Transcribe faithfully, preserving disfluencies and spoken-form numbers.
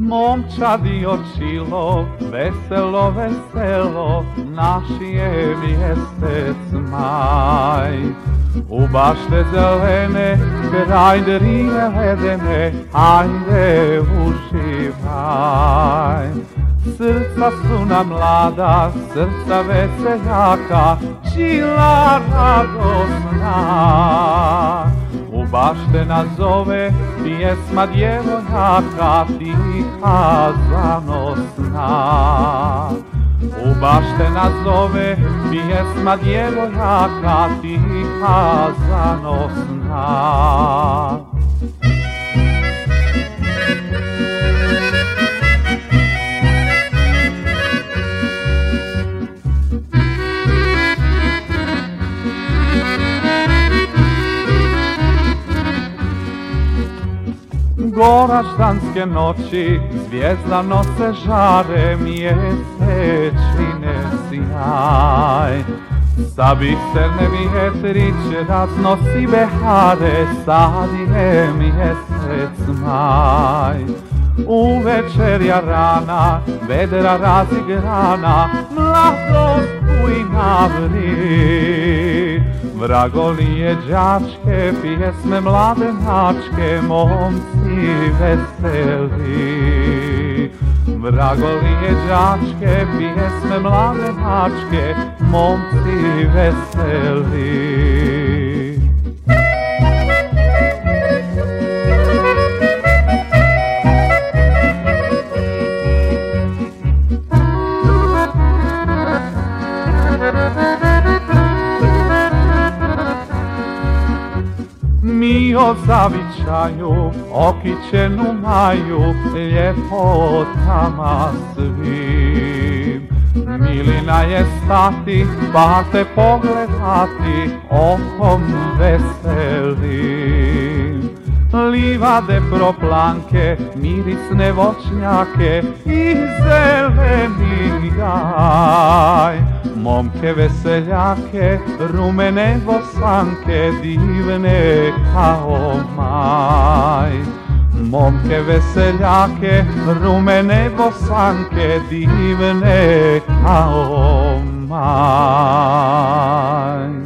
Momčadi očilo, veselo, veselo, naš je mjesec maj. U bašte zelene, kraj drine ledene, hajde uživaj. Srca su nam mlada, srca veseljaka, žila radosna. U bašte nas zove pjesma djevojaka, tiha zanosna. U bašte nas zove pjesma djevojaka, tiha zanosna. Goraždanske noći, zvijezdano se žare, mjesečine sjaj. Sa biserne vjetrić raznosi behare, sad je mjesec maj. U večerja rana, vedra razigrana, mladost bujna vri. Vragolije đačke, pjesme mladenačke, momci veseli. Vragolije đačke, pjesme mladenačke, momci veseli. Mi o zavičaju, okićenu maju, ljepotama svim. Milina je stati, pa te pogledati, okom veselim. Livade proplanke, mirisne voćnjake i zeleni gaj. Momke veseljake, rumene bosanke, divne kao maj. Momke veseljake, rumene bosanke, divne kao maj.